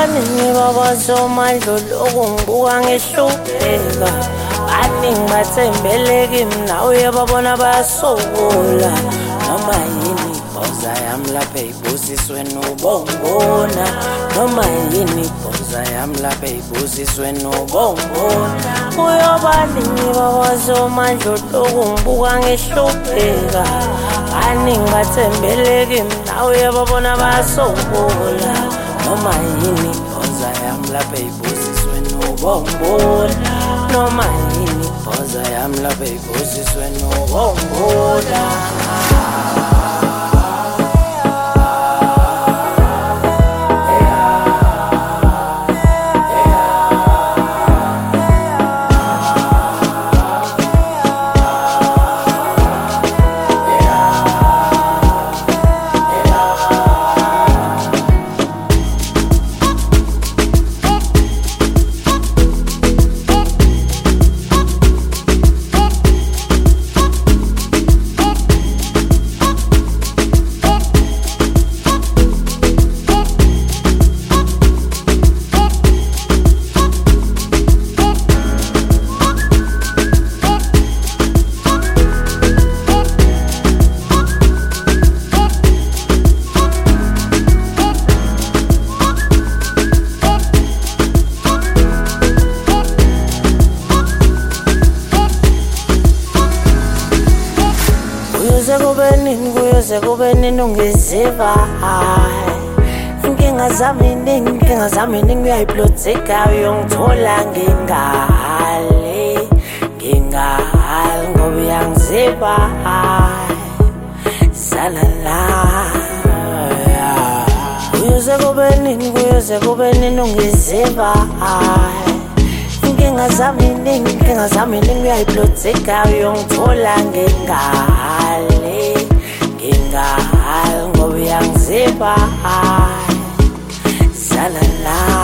abaningi babazomandlulu okungibuka ngihlupheka baningi bathembele kimi nawe babona bayasokola noma yini boza yami lapha ibusiswe nobongona noma yini boza yami lapha ibusiswe nobongona uyobaningi babazomandlulu okungibuka ngihlupheka baningi bathembele kimi nawe babona bayasokola noma yini boza yami lapha ibusiswe nobongona noma yini boza yami lapha ibusiswe nobongona kuyoze kube nini ungiziva inkinga zami ningi uyayiplotseka uyongithola ngingale ngoba uyangiziva zalala kuyoze kube nini ungiziva inkinga zami ningi uyayiplotseka uyongithola ngingale ngoba uyangiziva zalala